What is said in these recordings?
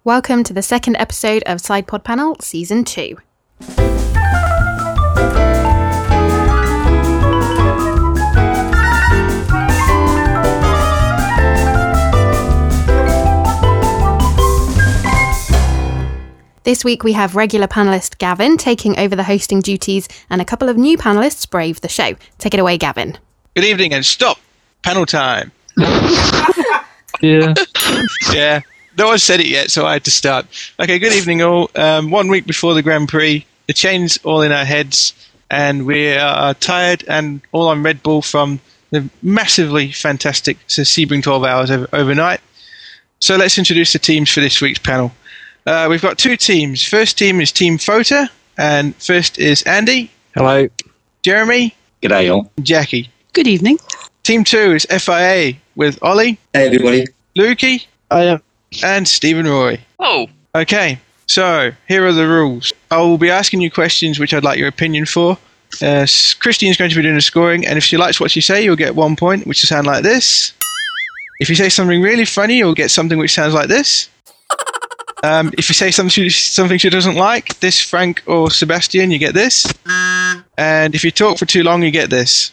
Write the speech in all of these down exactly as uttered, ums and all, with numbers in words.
Welcome to the second episode of Side Pod Panel Season two. This week we have regular panellist Gavin taking over the hosting duties, and a couple of new panellists brave the show. Take it away, Gavin. Good evening and stop. Panel time. Yeah. Yeah. No one said it yet, so I had to start. Okay, good evening all. Um, one week before the Grand Prix, the chain's all in our heads, and we are tired and all on Red Bull from the massively fantastic Sebring twelve hours over, overnight. So let's introduce the teams for this week's panel. Uh, we've got two teams. First team is Team Fota, and first is Andy. Hello. Jeremy. G'day, all. Jackie. Good evening. Team two is F I A with Ollie. Hey, everybody. Lukey. I am. And Stephen Roy. Oh. Okay, so here are the rules. I will be asking you questions which I'd like your opinion for. Uh, Christine's going to be doing the scoring, and if she likes what you say, you'll get one point, which will sound like this. If you say something really funny, you'll get something which sounds like this. Um, if you say something she, something she doesn't like, this, Frank or Sebastian, you get this. And if you talk for too long, you get this.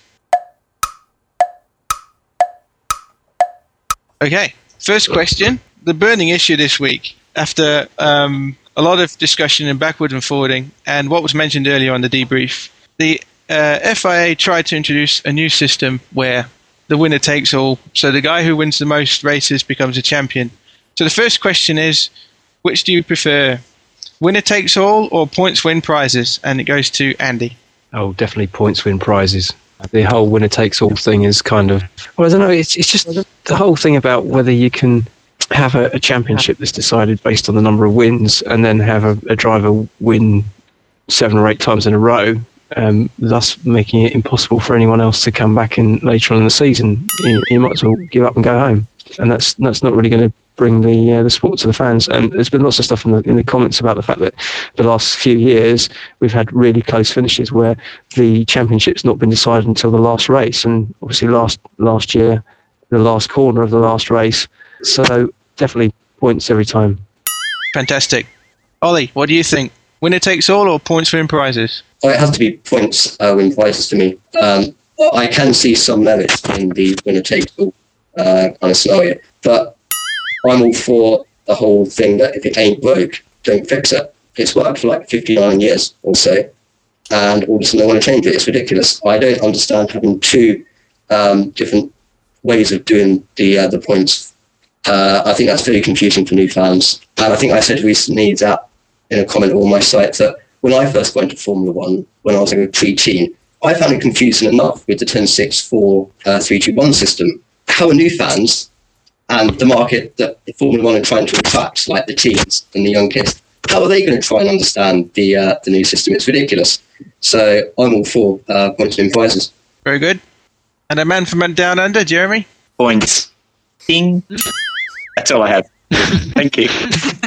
Okay, first question. The burning issue this week, after um, a lot of discussion and backward and forwarding, and what was mentioned earlier on the debrief, the uh, F I A tried to introduce a new system where the winner takes all, so the guy who wins the most races becomes a champion. So the first question is, which do you prefer, winner takes all or points win prizes? And it goes to Andy. Oh, definitely points win prizes. The whole winner takes all thing is kind of, well, I don't know, it's, it's just the whole thing about whether you can have a, a championship that's decided based on the number of wins and then have a, a driver win seven or eight times in a row, um, thus making it impossible for anyone else to come back in later on in the season. You, you might as well give up and go home. And that's that's not really going to bring the uh, the sport to the fans. And there's been lots of stuff in the in the comments about the fact that the last few years we've had really close finishes where the championship's not been decided until the last race, and obviously last last year the last corner of the last race. So definitely points every time. Fantastic. Ollie, what do you think? Winner takes all or points win prizes? Oh, it has to be points uh, win prizes to me. Um, I can see some merits in the winner takes all uh, kind of scenario, but I'm all for the whole thing that if it ain't broke, don't fix it. It's worked for like fifty-nine years or so, and all of a sudden they want to change it. It's ridiculous. I don't understand having two um, different ways of doing the uh, the points. Uh, I think that's very confusing for new fans. And I think I said recently that in a comment on my site that when I first went to Formula One, when I was a pre-teen, I found it confusing enough with the ten six four three two one system. How are new fans and the market that Formula One are trying to attract, like the teens and the young kids, how are they going to try and understand the uh, the new system? It's ridiculous. So I'm all for uh, points and prizes. Very good. And a man from Down Under, Jeremy? Points. Ding. That's all I have. Thank you.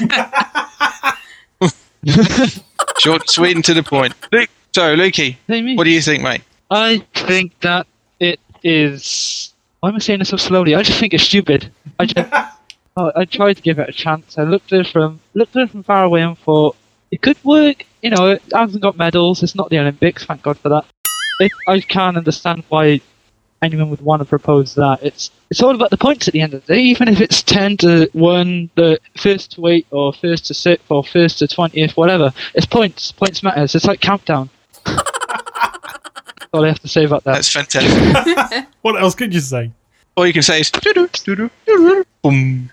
Short, sweet, and to the point. Luke, so, Lukey, what do you think, mate? I think that it is... Why am I saying this so slowly? I just think it's stupid. I just... oh, I tried to give it a chance. I looked at it from looked at it from far away and thought, it could work. You know, it hasn't got medals. It's not the Olympics. Thank God for that. It, I can't understand why anyone would want to propose that. It's it's all about the points at the end of the day. Even if it's ten to one, the first to eight, or first to sixth, or first to twentieth, whatever. It's points. Points matters. It's like countdown. That's all I have to say about that. That's fantastic. What else could you say? All you can say is doo-doo, doo-doo, doo-doo, boom.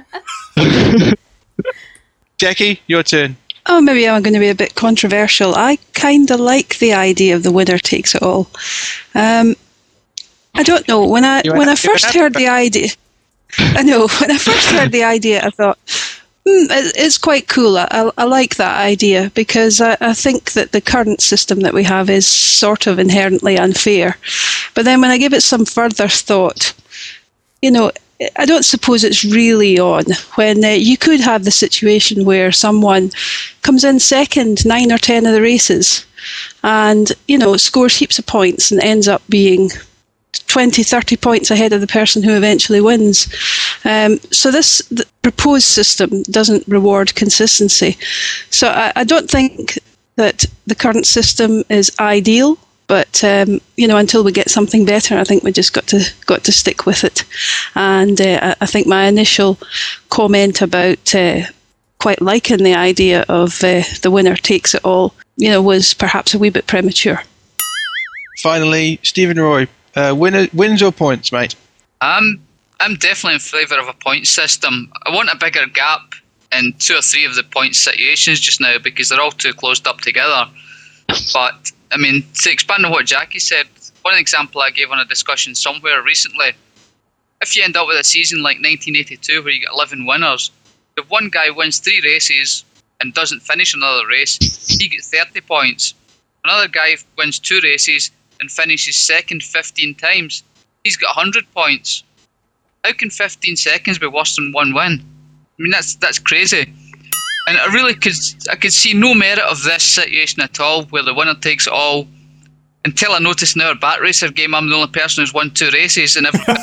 Jackie, your turn. Oh, maybe I'm going to be a bit controversial. I kind of like the idea of the winner takes it all. Um, I don't know. When I You when I have- you first have- heard the idea, I know when I first heard the idea, I thought, hmm, it- it's quite cool. I, I, I like that idea because I, I think that the current system that we have is sort of inherently unfair. But then when I give it some further thought, you know, I don't suppose it's really on when uh, you could have the situation where someone comes in second nine or ten of the races and, you know, scores heaps of points and ends up being twenty, thirty points ahead of the person who eventually wins. Um, so this the proposed system doesn't reward consistency. So I, I don't think that the current system is ideal, but um, you know, until we get something better, I think we just got to got to stick with it. And uh, I think my initial comment about uh, quite liking the idea of uh, the winner takes it all, you know, was perhaps a wee bit premature. Finally, Stephen Roy, uh, winner, wins or points, mate? Um, I'm definitely in favour of a point system. I want a bigger gap in two or three of the point situations just now because they're all too closed up together. But, I mean, to expand on what Jackie said, one example I gave on a discussion somewhere recently, if you end up with a season like nineteen eighty-two where you get eleven winners, if one guy wins three races and doesn't finish another race, he gets thirty points. Another guy wins two races and finishes second fifteen times, he's got one hundred points. How can fifteen seconds be worse than one win? I mean, that's that's crazy. And I really could I could see no merit of this situation at all, where the winner takes it all. Until I noticed in our Bat Racer game, I'm the only person who's won two races, and everyone.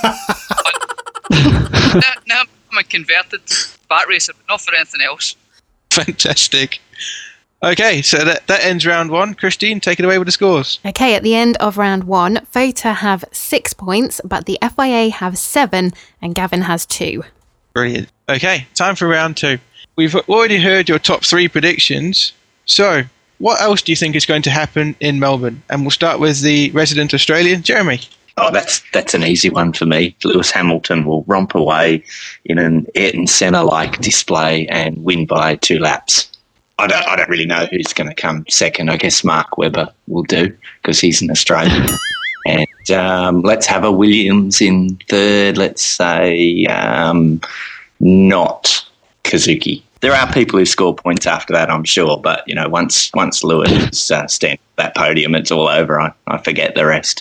now, now I'm a converted Bat Racer, but not for anything else. Fantastic. Okay, so that, that ends round one. Christine, take it away with the scores. Okay, at the end of round one, Fota have six points, but the F I A have seven, and Gavin has two. Brilliant. Okay, time for round two. We've already heard your top three predictions. So, what else do you think is going to happen in Melbourne? And we'll start with the resident Australian, Jeremy. Oh, that's that's an easy one for me. Lewis Hamilton will romp away in an Ayrton Senna-like display and win by two laps. I don't, I don't really know who's going to come second. I guess Mark Webber will do because he's an Australian. And um, let's have a Williams in third. Let's say um, not Kazuki. There are people who score points after that, I'm sure. But, you know, once once Lewis uh, stands at that podium, it's all over. I, I forget the rest.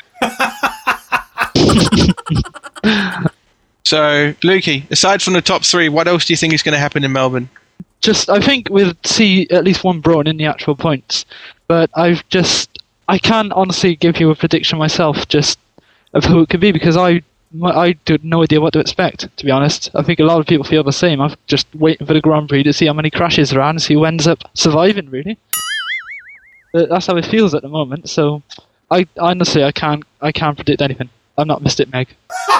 So, Lukey, aside from the top three, what else do you think is going to happen in Melbourne? Just, I think we'll see at least one Brawn in the actual points, but I've just, I can't honestly give you a prediction myself, just of who it could be, because I, I had no idea what to expect, to be honest. I think a lot of people feel the same. I'm just waiting for the Grand Prix to see how many crashes there are and see who ends up surviving, really. But that's how it feels at the moment, so I honestly, I can't, I can't predict anything. I'm not Mystic Meg.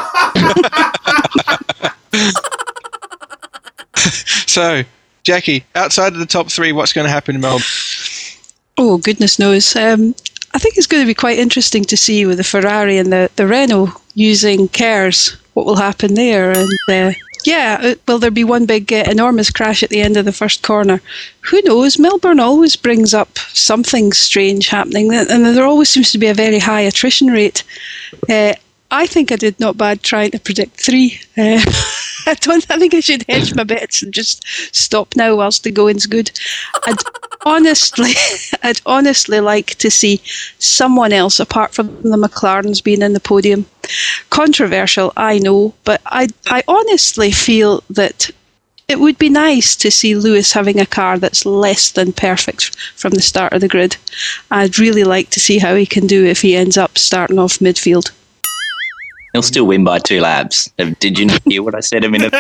So, Jackie, outside of the top three, what's going to happen in Melbourne? Oh, goodness knows. Um, I think it's going to be quite interesting to see with the Ferrari and the, the Renault using Kers, what will happen there. And uh, yeah, will there be one big, uh, enormous crash at the end of the first corner? Who knows? Melbourne always brings up something strange happening, and there always seems to be a very high attrition rate. Uh, I think I did not bad trying to predict three. Uh, I don't. I think I should hedge my bets and just stop now whilst the going's good. I'd honestly, I'd honestly like to see someone else apart from the McLarens being in the podium. Controversial, I know, but I, I honestly feel that it would be nice to see Lewis having a car that's less than perfect from the start of the grid. I'd really like to see how he can do if he ends up starting off midfield. He'll still win by two laps. Did you not hear what I said a minute?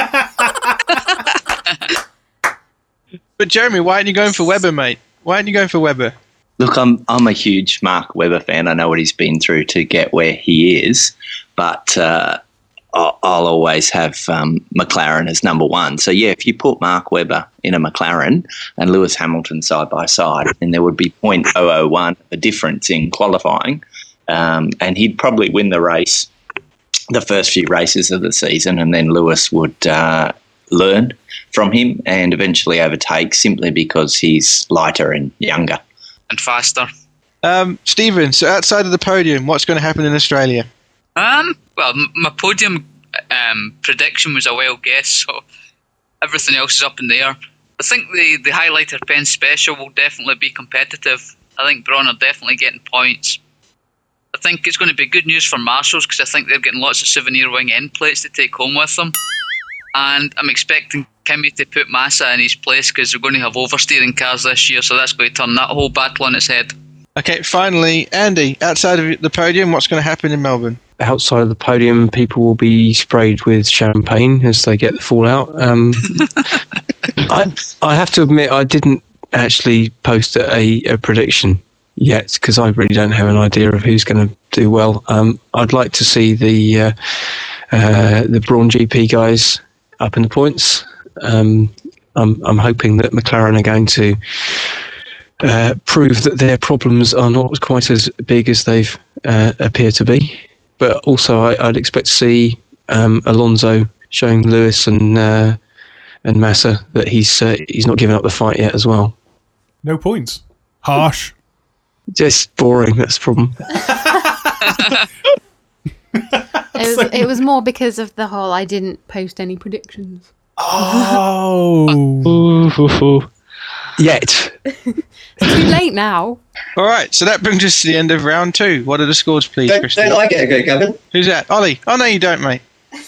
But Jeremy, why aren't you going for Webber, mate? Why aren't you going for Webber? Look, I'm I'm a huge Mark Webber fan. I know what he's been through to get where he is, but uh, I'll, I'll always have um, McLaren as number one. So yeah, if you put Mark Webber in a McLaren and Lewis Hamilton side by side, then there would be zero point zero zero one a difference in qualifying, um, and he'd probably win the race, the first few races of the season, and then Lewis would uh, learn from him and eventually overtake simply because he's lighter and younger. And faster. Um, Stephen, so outside of the podium, what's going to happen in Australia? Um, well, m- my podium um, prediction was a wild guess, so everything else is up in the air. I think the, the highlighter pen special will definitely be competitive. I think Brawn are definitely getting points. I think it's going to be good news for Marshals because I think they're getting lots of souvenir wing end plates to take home with them. And I'm expecting Kimi to put Massa in his place because they're going to have oversteering cars this year, so that's going to turn that whole battle on its head. Okay, finally, Andy, outside of the podium, what's going to happen in Melbourne? outside of the podium, people will be sprayed with champagne as they get the fallout. Um, I, I have to admit, I didn't actually post a, a prediction yet because I really don't have an idea of who's going to do well. Um, I'd like to see the uh, uh, the Brawn G P guys up in the points. Um, I'm, I'm hoping that McLaren are going to uh, prove that their problems are not quite as big as they've uh, appear to be. But also, I, I'd expect to see um, Alonso showing Lewis and uh, and Massa that he's uh, he's not given up the fight yet as well. No points. Harsh. Just boring. That's the problem. It was, it was more because of the whole I didn't post any predictions. Oh. Yet. It's too late now. All right, so that brings us to the end of round two. What are the scores, please, Don't, Christian? don't I get a go, Gavin? Who's that? Ollie? Oh, no, you don't, mate.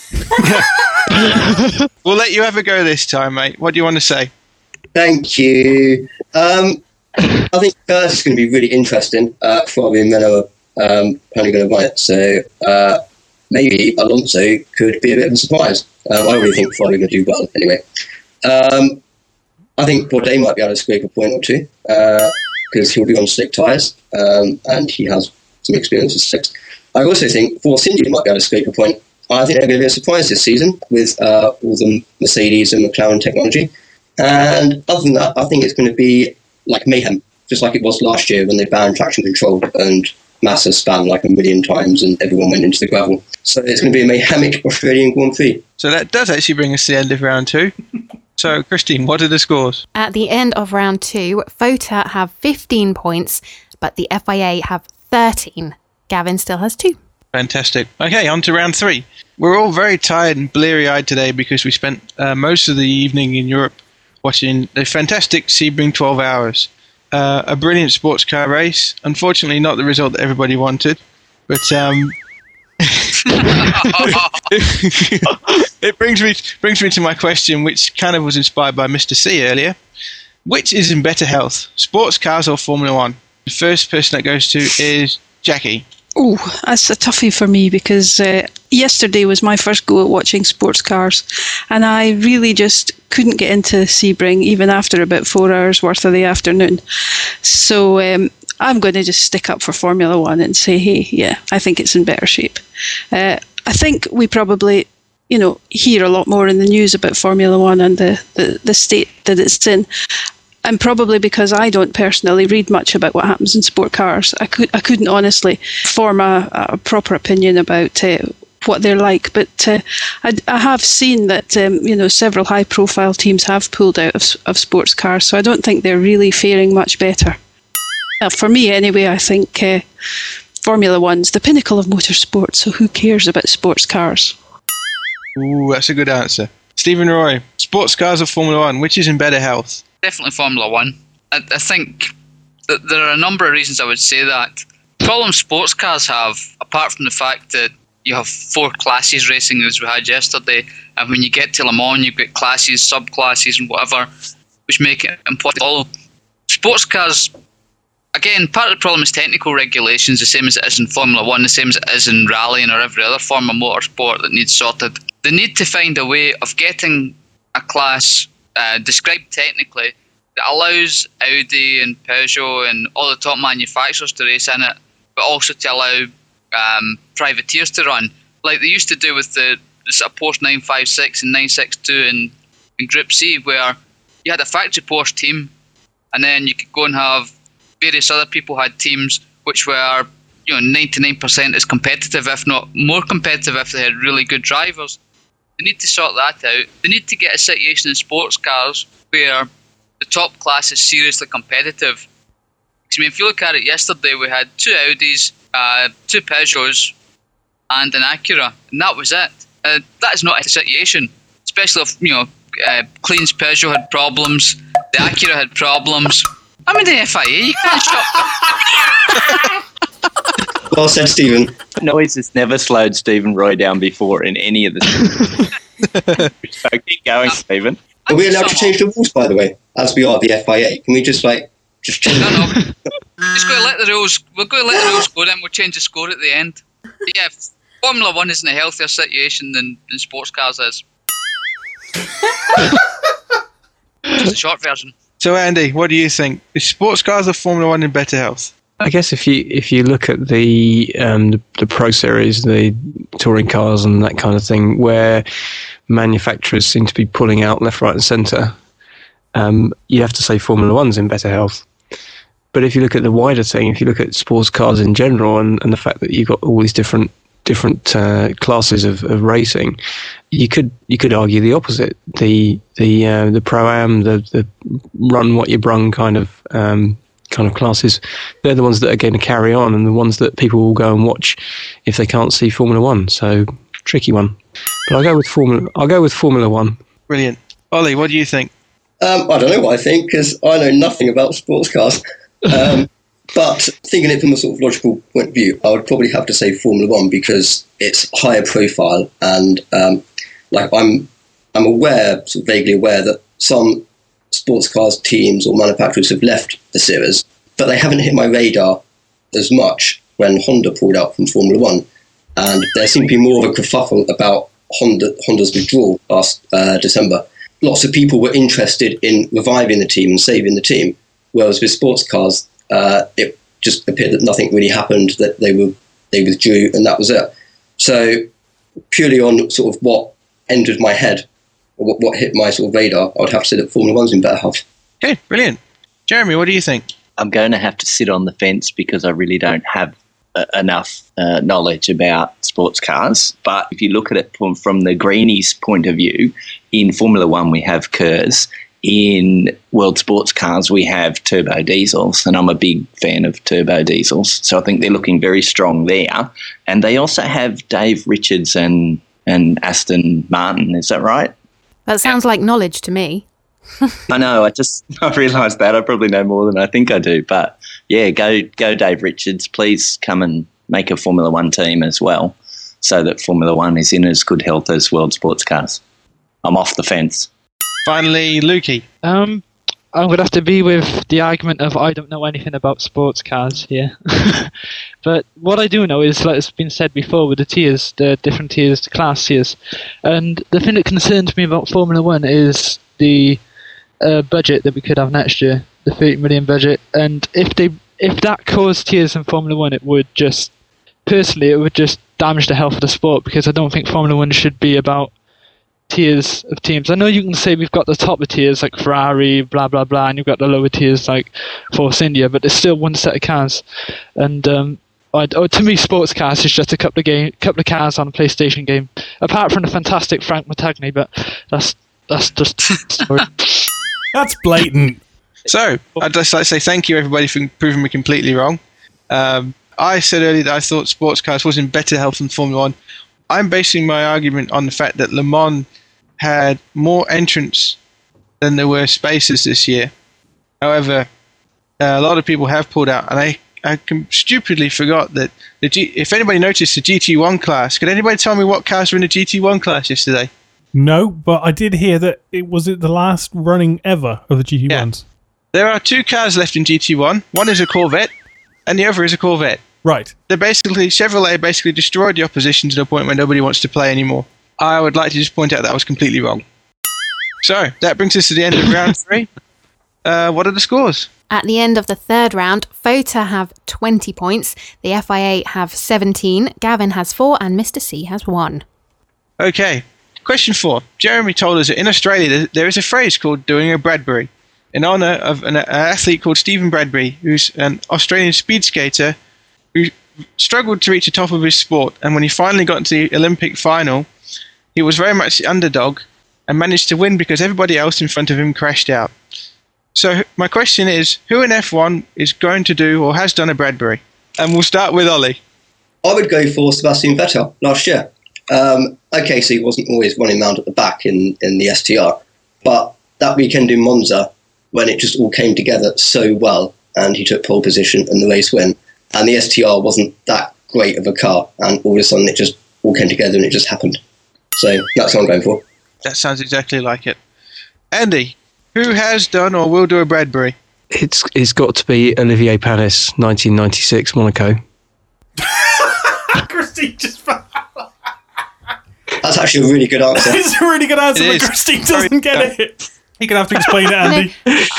We'll let you have a go this time, mate. What do you want to say? Thank you. Um, I think first it's going to be really interesting. Uh, Ferrari and Renault are um, probably going to win it, so uh, maybe Alonso could be a bit of a surprise. Um, I really think Ferrari are going to do well anyway. Um, I think Bourdais might be able to scrape a point or two because uh, he'll be on slick tyres um, and he has some experience with slicks. I also think Force India might be able to scrape a point. I think they're going to be a surprise this season with uh, all the Mercedes and McLaren technology. And other than that, I think it's going to be like mayhem, just like it was last year when they banned traction control and Massa span like a million times and everyone went into the gravel. So it's going to be a mayhemic Australian Grand Prix. So that does actually bring us to the end of round two. So, Christine, what are the scores? At the end of round two, FOTA have fifteen points, but the F I A have thirteen. Gavin still has two. Fantastic. Okay, on to round three. We're all very tired and bleary-eyed today because we spent uh, most of the evening in Europe watching the fantastic Sebring twelve hours. Uh, a brilliant sports car race. Unfortunately, not the result that everybody wanted, but um, it brings me brings me to my question, which kind of was inspired by Mister C earlier. Which is in better health, sports cars or Formula One? The first person that goes to is Jackie. Oh, that's a toughie for me because uh, yesterday was my first go at watching sports cars and I really just couldn't get into Sebring even after about four hours worth of the afternoon. So um, I'm going to just stick up for Formula One and say, hey, yeah, I think it's in better shape. Uh, I think we probably, you know, hear a lot more in the news about Formula One and the, the, the state that it's in. And probably because I don't personally read much about what happens in sport cars, I could I couldn't honestly form a, a proper opinion about uh, what they're like. But uh, I, I have seen that um, you know several high-profile teams have pulled out of, of sports cars, so I don't think they're really faring much better. Well, for me, anyway, I think uh, Formula One's the pinnacle of motorsport. So who cares about sports cars? Ooh, that's a good answer. Stephen Roy, sports cars or Formula One, which is in better health? Definitely Formula One. I, I think that there are a number of reasons I would say that. The problem sports cars have, apart from the fact that you have four classes racing as we had yesterday, and when you get to Le Mans you've got classes, subclasses and whatever, which make it important to follow. Sports cars, again, part of the problem is technical regulations, the same as it is in Formula One, the same as it is in rallying or every other form of motorsport that needs sorted. They need to find a way of getting a class uh, described technically that allows Audi and Peugeot and all the top manufacturers to race in it, but also to allow um, privateers to run, like they used to do with the, the sort of Porsche nine fifty-six and nine sixty-two in, in Group C, where you had a factory Porsche team, and then you could go and have various other people had teams which were, you know, ninety-nine percent as competitive, if not more competitive, if they had really good drivers. They need to sort that out. They need to get a situation in sports cars where the top class is seriously competitive. Because, I mean, if you look at it yesterday, we had two Audis, uh, two Peugeots, and an Acura, and that was it. Uh, that is not a situation, especially if, you know, uh, Clean's Peugeot had problems, the Acura had problems. I'm in the F I A, you can't shop. Well said, Stephen. Noise has never slowed Stephen Roy down before in any of the. So keep going, Stephen. Are we allowed to change the rules, by the way, as we are the F I A? Can we just, like, just change No, no. We're just going to let the rules, we're going to let the rules go, then we'll change the score at the end. But yeah, Formula One is in a healthier situation than, than sports cars is. Just the short version. So, Andy, what do you think? Is sports cars or Formula One in better health? I guess if you if you look at the um, the, the Pro Series, the touring cars and that kind of thing, where manufacturers seem to be pulling out left, right and centre, um, you have to say Formula One's in better health. But if you look at the wider thing, if you look at sports cars in general and, and the fact that you've got all these different different uh, classes of, of racing, you could you could argue the opposite. The the uh, the Pro-Am, the, the run what you brung kind of um, kind of classes, they're the ones that are going to carry on and the ones that people will go and watch if they can't see Formula One. So tricky one. But I'll go with Formula. I'll go with Formula One. Brilliant. Ollie, what do you think? Um, I don't know what I think because I know nothing about sports cars. Um, but thinking it from a sort of logical point of view, I would probably have to say Formula One because it's higher profile and um, like I'm I'm aware, sort of vaguely aware that some sports cars teams or manufacturers have left the series, but they haven't hit my radar as much when Honda pulled out from Formula One. And there seemed to be more of a kerfuffle about Honda, Honda's withdrawal last uh, December. Lots of people were interested in reviving the team and saving the team, whereas with sports cars, uh, it just appeared that nothing really happened, that they were they withdrew and that was it. So purely on sort of what entered my head, or what, what hit my sort of radar, I would have to say that Formula One's in better health. Okay, brilliant. Jeremy, what do you think? I'm going to have to sit on the fence because I really don't have uh, enough uh, knowledge about sports cars. But if you look at it from, from the greenies' point of view, in Formula One we have Kers. In World Sports Cars we have turbo diesels, and I'm a big fan of turbo diesels. So I think they're looking very strong there. And they also have Dave Richards and, and Aston Martin, is that right? That sounds like knowledge to me. I know. I just I realised that I probably know more than I think I do. But yeah, go go Dave Richards. Please come and make a Formula One team as well, so that Formula One is in as good health as World Sports Cars. I'm off the fence. Finally, Lukey. Um, I'm going to have to be with the argument of I don't know anything about sports cars here. But what I do know is, like it's been said before, with the tiers, the different tiers, the class tiers. And the thing that concerns me about Formula One is the uh, budget that we could have next year, the thirty million budget. And if they, if that caused tiers in Formula One, it would just, personally, it would just damage the health of the sport, because I don't think Formula One should be about tiers of teams. I know you can say we've got the top of tiers like Ferrari, blah blah blah, and you've got the lower tiers like Force India, but there's still one set of cars. And um, I, oh, to me, sports cars is just a couple of game, couple of cars on a PlayStation game. Apart from the fantastic Frank Montagny, but that's that's just sorry. That's blatant. So I'd just like to say thank you everybody for proving me completely wrong. Um, I said earlier that I thought sports cars was in better health than Formula One. I'm basing my argument on the fact that Le Mans had more entrants than there were spaces this year. However, uh, a lot of people have pulled out, and I, I com- stupidly forgot that the G- if anybody noticed the G T one class, could anybody tell me what cars were in the G T one class yesterday? No, but I did hear that it was it the last running ever of the G T ones. Yeah. There are two cars left in G T one. One is a Corvette, and the other is a Corvette. Right. They're basically, Chevrolet basically destroyed the opposition to the point where nobody wants to play anymore. I would like to just point out that I was completely wrong. So, that brings us to the end of round three. Uh, what are the scores? At the end of the third round, FOTA have twenty points, the F I A have seventeen, Gavin has four, and Mister C has one. Okay, question four. Jeremy told us that in Australia there is a phrase called doing a Bradbury, in honour of an, an athlete called Stephen Bradbury, who's an Australian speed skater who struggled to reach the top of his sport, and when he finally got into the Olympic final, he was very much the underdog and managed to win because everybody else in front of him crashed out. So my question is, who in F one is going to do or has done a Bradbury? And we'll start with Ollie. I would go for Sebastian Vettel last year. Um, okay, so he wasn't always running around at the back in, in the S T R, but that weekend in Monza, when it just all came together so well, and he took pole position and the race win, and the S T R wasn't that great of a car, and all of a sudden it just all came together and it just happened. So that's what I'm going for. That sounds exactly like it. Andy, who has done or will do a Bradbury? It's it's got to be Olivier Panis, nineteen ninety-six Monaco. Christine just. That's actually a really good answer. It's a really good answer, It but is. Christine doesn't get it. You're going to have to explain it, Andy.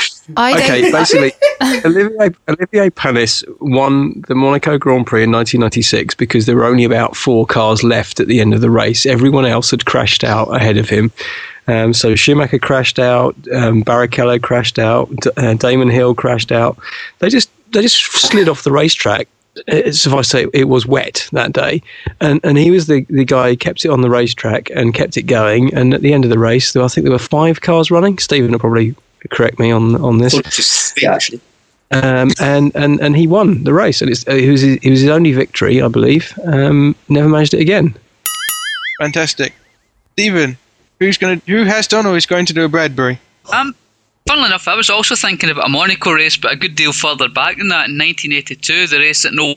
I don't. Okay, basically, Olivier, Olivier Panis won the Monaco Grand Prix in nineteen ninety-six because there were only about four cars left at the end of the race. Everyone else had crashed out ahead of him. Um, so Schumacher crashed out, um, Barrichello crashed out, D- uh, Damon Hill crashed out. They just they just slid off the racetrack. Uh, Suffice to say, it was wet that day, and and he was the, the guy who kept it on the racetrack and kept it going. And at the end of the race, there, I think there were five cars running. Stephen will probably correct me on on this. Well, just three, actually. Um, and, and, and he won the race, and it's, uh, it was his, it was his only victory, I believe. Um, never managed it again. Fantastic. Stephen, who's going to, who has done or is going to do a Bradbury? Um, funnily enough, I was also thinking about a Monaco race, but a good deal further back than that, in nineteen eighty-two, the race at No,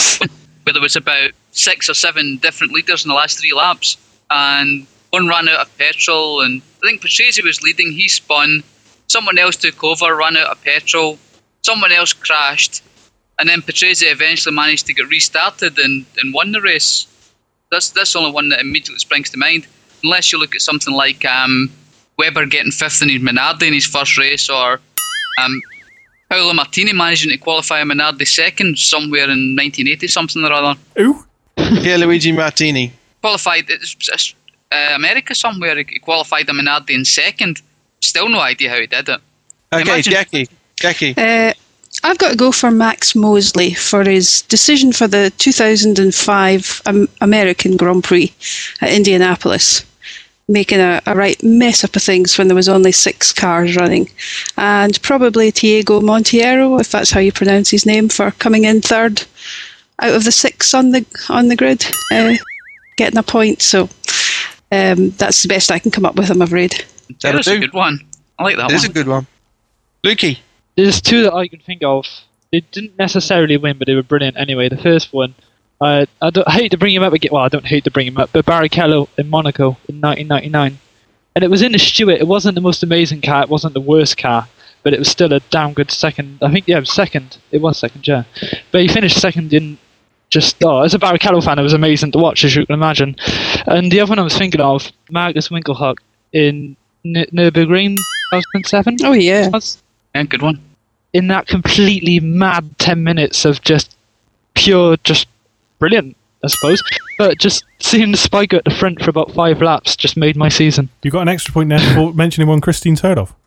where there was about six or seven different leaders in the last three laps, and one ran out of petrol, and I think Patrese was leading, he spun, someone else took over, ran out of petrol, someone else crashed, and then Patrese eventually managed to get restarted and, and won the race. That's that's the only one that immediately springs to mind, unless you look at something like um, Webber getting fifth in his Minardi in his first race, or um, Paolo Martini managing to qualify a Minardi second somewhere in nineteen eighty something or other. Ooh. Pierluigi Martini. Qualified, it's, it's, uh, America somewhere, he qualified a Minardi in second. Still no idea how he did it. Okay, Imagine- Jackie. Jackie. Uh, I've got to go for Max Mosley for his decision for the two thousand five um, American Grand Prix at Indianapolis, making a, a right mess up of things when there was only six cars running. And probably Diego Monteiro, if that's how you pronounce his name, for coming in third out of the six on the on the grid, uh, getting a point. So um, that's the best I can come up with, I'm afraid. That'll That's a do. good one. I like that It is a one. good one. Lukey. There's two that I can think of. They didn't necessarily win, but they were brilliant anyway. The first one, uh, I, don't, I hate to bring him up again. Well, I don't hate to bring him up, but Barrichello in Monaco in nineteen ninety-nine. And it was in the Stewart. It wasn't the most amazing car. It wasn't the worst car, but it was still a damn good second. I think, yeah, it was second. It was second, yeah. But he finished second in just, oh, as a Barrichello fan, it was amazing to watch, as you can imagine. And the other one I was thinking of, Marcus Winkelhock in N- Nürburgring two thousand seven. Oh, yeah. Yeah, good one. In that completely mad ten minutes of just pure, just brilliant, I suppose. But just seeing the Spiker at the front for about five laps just made my season. You got an extra point there for mentioning one Christine's heard of.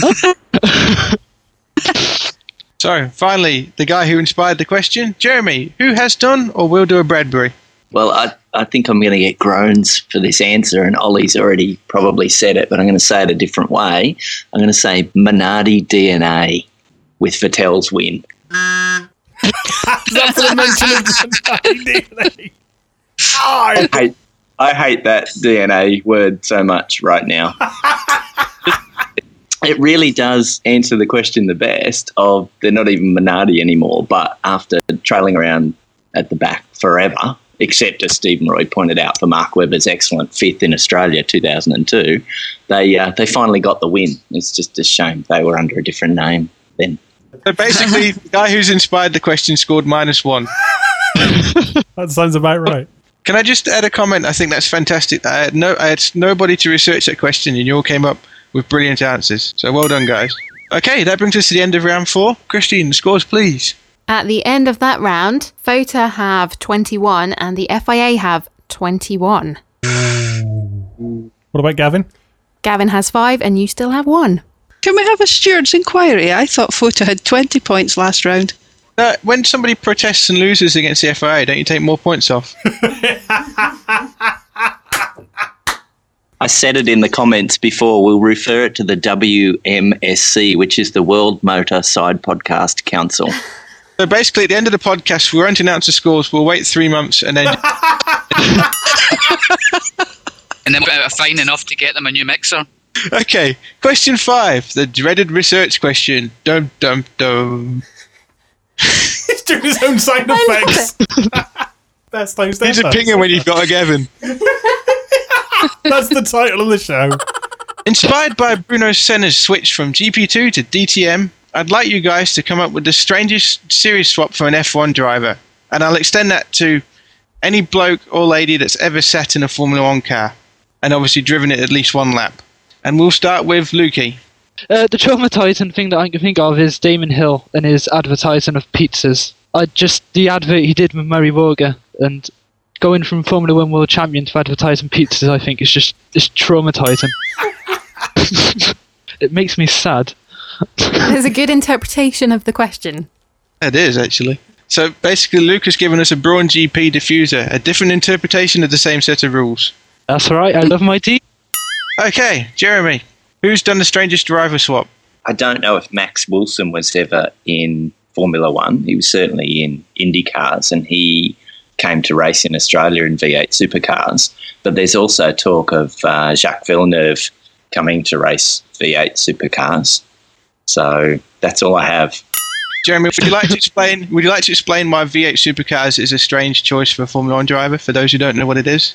So, finally, the guy who inspired the question, Jeremy, who has done or will do a Bradbury? Well, I, I think I'm going to get groans for this answer, and Ollie's already probably said it, but I'm going to say it a different way. I'm going to say Minardi D N A with Vettel's win. That's the mention of the D N A. I hate, I hate that D N A word so much right now. It really does answer the question the best of they're not even Minardi anymore, but after trailing around at the back forever, except as Stephen Roy pointed out for Mark Webber's excellent fifth in Australia two thousand two, they uh, they finally got the win. It's just a shame they were under a different name then. So basically, the guy who's inspired the question scored minus one. That sounds about right. Can I just add a comment? I think that's fantastic. I had no, I had nobody to research that question, and you all came up with brilliant answers. So well done, guys. Okay, that brings us to the end of round four. Christine, scores, please. At the end of that round, FOTA have twenty-one and the F I A have twenty-one. What about Gavin? Gavin has five and you still have one. Can we have a steward's inquiry? I thought FOTA had twenty points last round. Uh, when somebody protests and loses against the F I A, don't you take more points off? I said it in the comments before. We'll refer it to the W M S C, which is the World Motor Side Podcast Council. So basically, at the end of the podcast, we won't announce the scores. We'll wait three months and then... And then we'll get a fine enough to get them a new mixer. Okay, question five, the dreaded research question. Dum, dum, dum. He's doing his own sound effects. Best times He's a ever. pinger when you've got a Gavin. That's the title of the show. Inspired by Bruno Senna's switch from G P two to D T M, I'd like you guys to come up with the strangest series swap for an F one driver. And I'll extend that to any bloke or lady that's ever sat in a Formula One car, and obviously driven it at least one lap. And we'll start with Lukey. Uh, the traumatizing thing that I can think of is Damon Hill and his advertising of pizzas. I just the advert he did with Murray Walker and going from Formula One world champion to advertising pizzas, I think is just it's traumatizing. It makes me sad. There's a good interpretation of the question. It is, actually. So basically, Luke has given us a Braun G P diffuser, a different interpretation of the same set of rules. That's right. I love my team. Okay, Jeremy. Who's done the strangest driver swap? I don't know if Max Wilson was ever in Formula One. He was certainly in Indy cars, and he came to race in Australia in V eight supercars. But there's also talk of uh, Jacques Villeneuve coming to race V eight supercars. So that's all I have. Jeremy, would you like to explain? Would you like to explain why V eight supercars is a strange choice for a Formula One driver? For those who don't know what it is.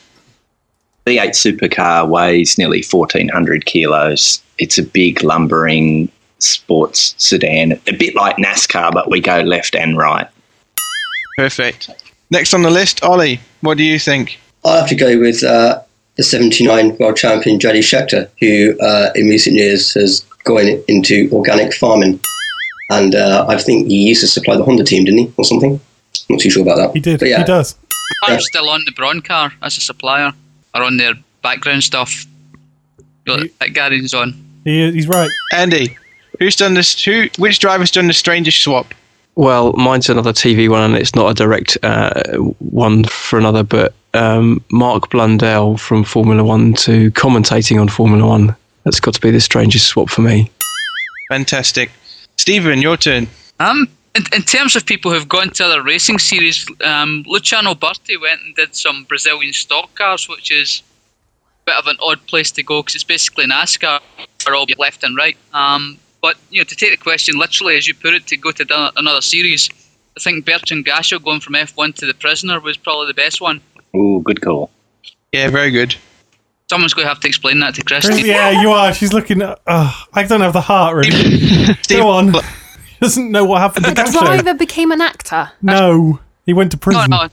V eight supercar weighs nearly fourteen hundred kilos. It's a big lumbering sports sedan, a bit like NASCAR, but we go left and right. Perfect. Next on the list, Ollie, what do you think? I'll have to go with uh, the seventy-nine world champion Jody Scheckter, who uh, in recent years has gone into organic farming. And uh, I think he used to supply the Honda team, didn't he, or something? Not too sure about that. He did. But yeah. He does. I'm still on the Braun car as a supplier, or on their background stuff He- that Gary's on. He, he's right. Andy, who's done this? Who? Which driver's done the strangest swap? Well, mine's another T V one, and it's not a direct uh, one for another, but um, Mark Blundell from Formula One to commentating on Formula One. That's got to be the strangest swap for me. Fantastic. Stephen, your turn. Um, in, in terms of people who've gone to other racing series, um, Luciano Berti went and did some Brazilian stock cars, which is a bit of an odd place to go because it's basically NASCAR, or all left and right. Um, but you know, to take the question literally as you put it, to go to do- another series, I think Bertrand Gachot going from F one to The Prisoner was probably the best one. Ooh, good call. Yeah, very good. Someone's going to have to explain that to Christy. Yeah, you are. She's looking at... Uh, I don't have the heart, really. Go on. He doesn't know what happened to The Gachot. driver became an actor. No. He went to prison. No, no.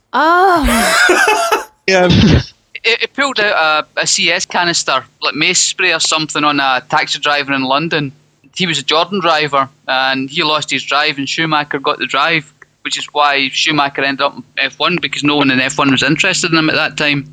Oh. Yeah. It, it pulled out a, a C S canister, like mace spray or something, on a taxi driver in London. He was a Jordan driver, and he lost his drive, and Schumacher got the drive, which is why Schumacher ended up in F one, because no one in F one was interested in him at that time.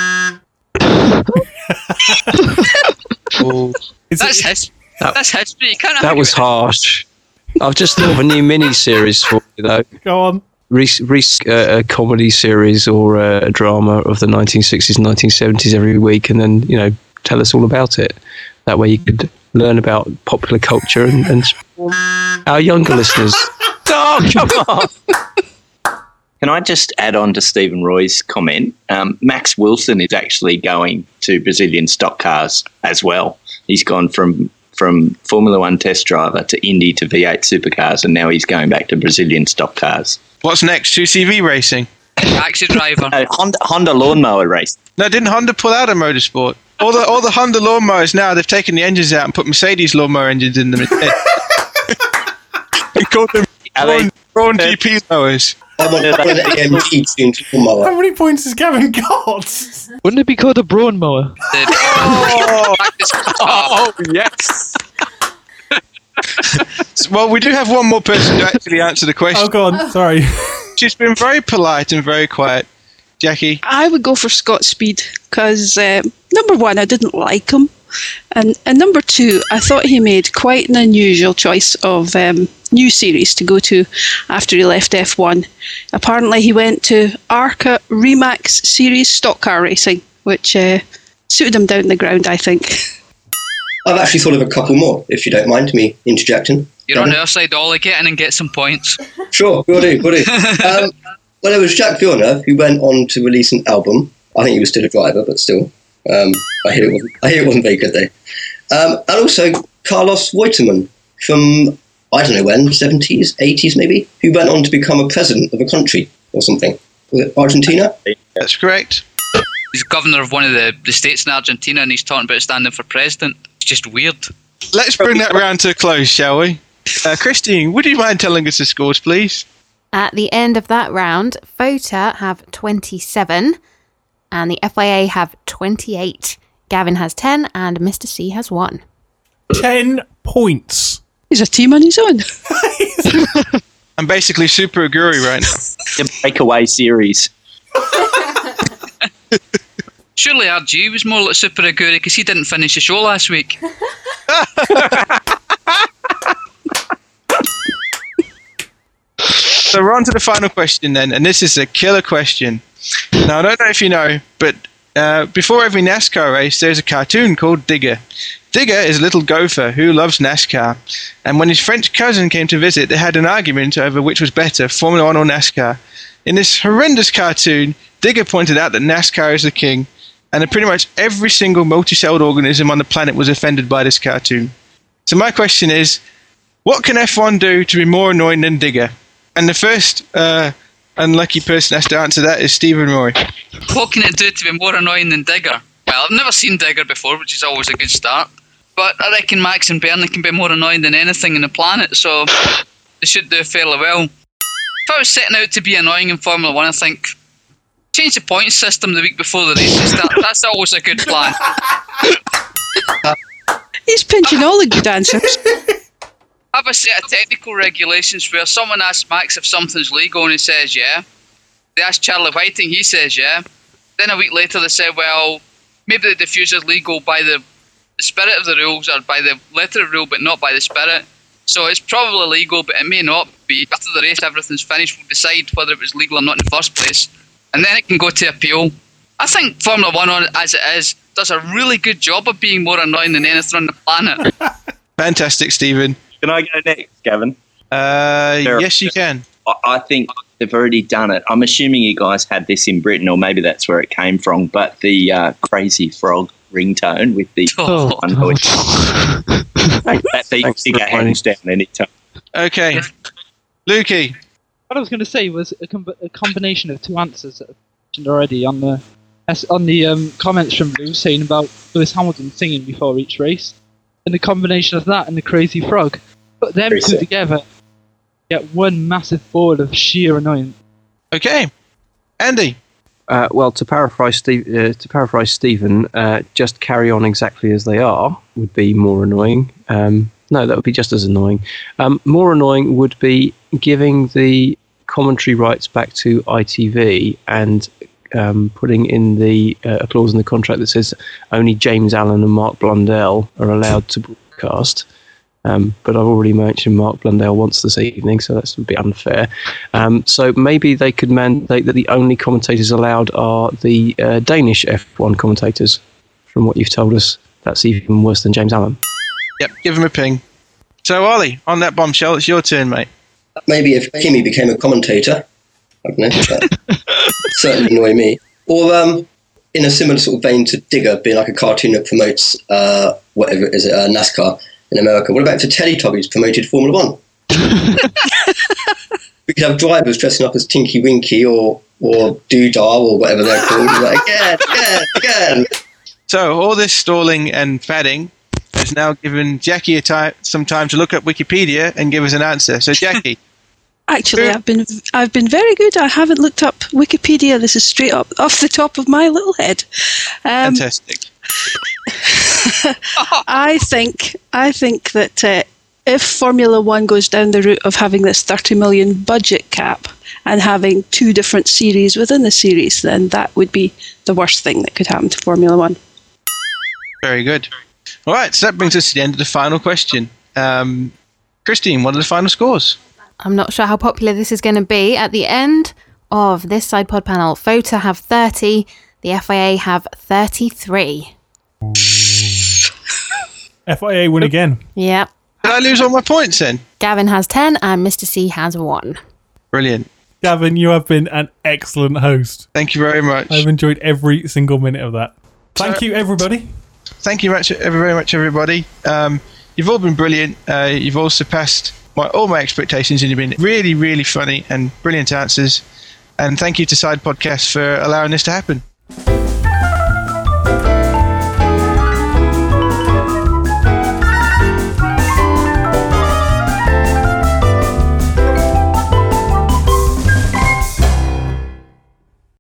Oh. That's, his, that's history. You can't That argue was with it. harsh. I've just thought of a new mini-series for you, though. Go on. Reese, Reese uh, a comedy series or uh, a drama of the nineteen sixties, nineteen seventies every week, and then, you know, tell us all about it. That way you could learn about popular culture and, and our younger listeners. Oh, come on! Can I just add on to Stephen Roy's comment? Um, Max Wilson is actually going to Brazilian stock cars as well. He's gone from from Formula One test driver to Indy to V eight supercars, and now he's going back to Brazilian stock cars. What's next? two C V racing? Taxi driver. No, Honda, Honda lawnmower race. No, didn't Honda pull out of motorsport? All the all the Honda lawnmowers now, they've taken the engines out and put Mercedes lawnmower engines in them instead. They call them Are they- Braun G P mowers. I want, I want an A M G tuned lawnmower. How many points has Gavin got? Wouldn't it be called a Braun mower? The- Oh, practice car. Oh, yes. well, we do have one more person to actually answer the question. Oh, go on. Sorry. She's been very polite and very quiet. Jackie? I would go for Scott Speed because uh, number one, I didn't like him, and and number two, I thought he made quite an unusual choice of um, new series to go to after he left F one. Apparently, he went to ARCA Remax Series stock car racing, which uh, suited him down the ground, I think. I've actually thought of a couple more, if you don't mind me interjecting. You're on our side, Ollie. Get in and get some points. Sure, will do, will do. Um, well, there was Jacques Villeneuve, who went on to release an album. I think he was still a driver, but still. Um, I hear it wasn't, I hear it wasn't very good, though. Um, and also Carlos Reutemann from, I don't know when, seventies, eighties maybe, who went on to become a president of a country or something. Was it Argentina? That's correct. He's governor of one of the, the states in Argentina, and he's talking about standing for president. It's just weird. Let's bring that round to a close, shall we? Uh, Christine, would you mind telling us the scores, please? At the end of that round, FOTA have twenty-seven and the F I A have twenty-eight. Gavin has ten and Mister C has one. ten points. He's a team on his own. I'm basically Super Aguri right now. The breakaway series. Surely R G was more like Super Aguri because he didn't finish the show last week. So we're on to the final question then, and this is a killer question. Now, I don't know if you know, but uh, before every NASCAR race, there's a cartoon called Digger. Digger is a little gopher who loves NASCAR, and when his French cousin came to visit, they had an argument over which was better, Formula One or NASCAR. In this horrendous cartoon, Digger pointed out that NASCAR is the king, and that pretty much every single multi-celled organism on the planet was offended by this cartoon. So my question is, what can F one do to be more annoying than Digger? And the first uh, unlucky person has to answer that is Stephen Roy. What can it do to be more annoying than Digger? Well, I've never seen Digger before, which is always a good start. But I reckon Max and Bernie can be more annoying than anything on the planet, so they should do fairly well. If I was setting out to be annoying in Formula One, I think change the point system the week before the race start. That's always a good plan. He's pinching all the good answers. Have a set of technical regulations where someone asks Max if something's legal and he says yeah. They ask Charlie Whiting, he says yeah. Then a week later they say, well, maybe the diffuser's legal by the, the spirit of the rules or by the letter of the rule but not by the spirit. So it's probably legal but it may not be. After the race everything's finished, we'll decide whether it was legal or not in the first place. And then it can go to appeal. I think Formula One, as it is, does a really good job of being more annoying than anything on the planet. Fantastic, Stephen. Can I go next, Gavin? Uh, Sure. yes, you can. I- I think they've already done it. I'm assuming you guys had this in Britain, or maybe that's where it came from, but the uh, Crazy Frog ringtone with the Oh, one voice. That the Thanks for figure the hands down any time. Okay. Lukey. What I was going to say was a, com- a combination of two answers that I mentioned already on the on the um, comments from Lou saying about Lewis Hamilton singing before each race, and the combination of that and the Crazy Frog. Put them Very two sick. together, get one massive ball of sheer annoyance. Okay. Andy. Uh, well, to paraphrase Steve, uh, to paraphrase Stephen, uh, just carry on exactly as they are would be more annoying. Um, no, that would be just as annoying. Um, more annoying would be giving the commentary rights back to I T V and um, putting in the uh, a clause in the contract that says only James Allen and Mark Blundell are allowed to broadcast. Um, but I've already mentioned Mark Blundell once this evening, so that's a bit unfair. Um, so maybe they could mandate that the only commentators allowed are the uh, Danish F one commentators. From what you've told us, that's even worse than James Allen. Yep, give him a ping. So, Ollie, on that bombshell, it's your turn, mate. Maybe if Kimi became a commentator, I don't know, that certainly annoy me. Or um, in a similar sort of vein to Digger, being like a cartoon that promotes uh, whatever it is, uh, NASCAR in America. What about if the Teletubbies promoted Formula One? We could have drivers dressing up as Tinky Winky or or Doodah or whatever they're called. Like, again, again, again. So, all this stalling and fatting has now given Jackie a ti- some time to look up Wikipedia and give us an answer. So, Jackie. Actually, I've been I've been very good. I haven't looked up Wikipedia. This is straight up off the top of my little head. Um, Fantastic. I think I think that uh, if Formula One goes down the route of having this thirty million budget cap and having two different series within the series, then that would be the worst thing that could happen to Formula One. Very good. All right, so that brings us to the end of the final question. Um, Christine, what are the final scores? I'm not sure how popular this is going to be. At the end of this side pod panel, FOTA have thirty, the F I A have thirty-three. F I A win again. Yep. Did I lose all my points then? Gavin has ten and Mister C has one. Brilliant. Gavin, you have been an excellent host. Thank you very much. I've enjoyed every single minute of that. Thank So- you, everybody. Thank you much, very much, everybody. Um, you've all been brilliant. Uh, you've all surpassed my, all my expectations, and you've been really, really funny and brilliant answers. And thank you to Side Podcast for allowing this to happen.